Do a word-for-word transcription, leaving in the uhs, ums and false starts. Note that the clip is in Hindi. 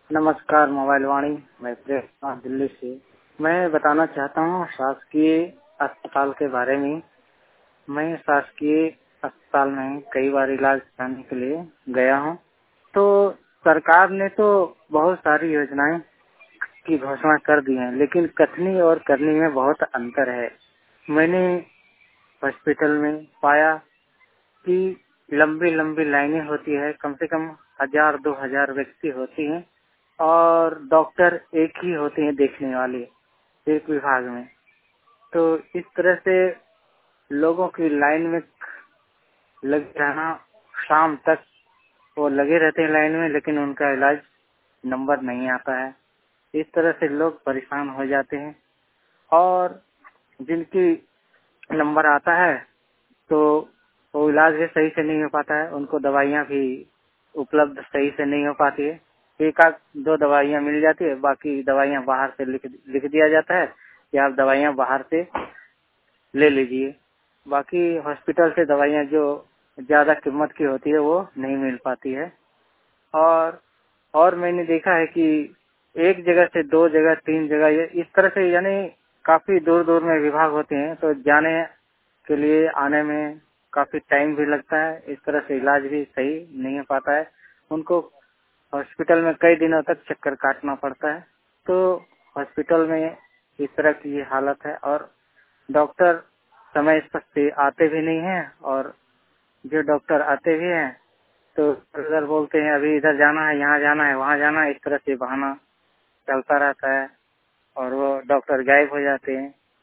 नमस्कार मोबाइल वाणी। मैं प्रेम कुमार दिल्ली से। मैं बताना चाहता हूँ शासकीय अस्पताल के बारे में। मैं शासकीय अस्पताल में कई बार इलाज कराने के लिए गया हूँ। तो सरकार ने तो बहुत सारी योजनाएं की घोषणा कर दी है, लेकिन कथनी और करनी में बहुत अंतर है। मैंने हॉस्पिटल में पाया कि लंबी लंबी लाइनें होती है, कम से कम हजार दो हजार व्यक्ति होती हैं और डॉक्टर एक ही होते हैं देखने वाले एक विभाग में। तो इस तरह से लोगों की लाइन में लगे रहना, शाम तक वो लगे रहते हैं लाइन में, लेकिन उनका इलाज नंबर नहीं आता है। इस तरह से लोग परेशान हो जाते हैं और जिनकी नंबर आता है तो वो इलाज भी सही से नहीं हो पाता है, उनको दवाइयाँ भी उपलब्ध सही से नहीं हो पाती है। एक आध दो दवाइयाँ मिल जाती है, बाकी दवाइयाँ बाहर से लिख लिख दिया जाता है कि आप दवाइयाँ बाहर से ले लीजिए। बाकी हॉस्पिटल से दवाइयाँ जो ज्यादा कीमत की होती है वो नहीं मिल पाती है। और और मैंने देखा है कि एक जगह से दो जगह तीन जगह ये इस तरह से, यानी काफी दूर दूर में विभाग होते हैं, तो जाने के लिए आने में काफी टाइम भी लगता है। इस तरह से इलाज भी सही नहीं हो पाता है। उनको हॉस्पिटल में कई दिनों तक चक्कर काटना पड़ता है। तो हॉस्पिटल में इस तरह की ये हालत है और डॉक्टर समय पर से आते भी नहीं हैं, और जो डॉक्टर आते भी हैं तो इधर बोलते हैं अभी इधर जाना है, यहाँ जाना है, वहाँ जाना है, इस तरह से बहाना चलता रहता है और वो डॉक्टर गायब हो जाते हैं।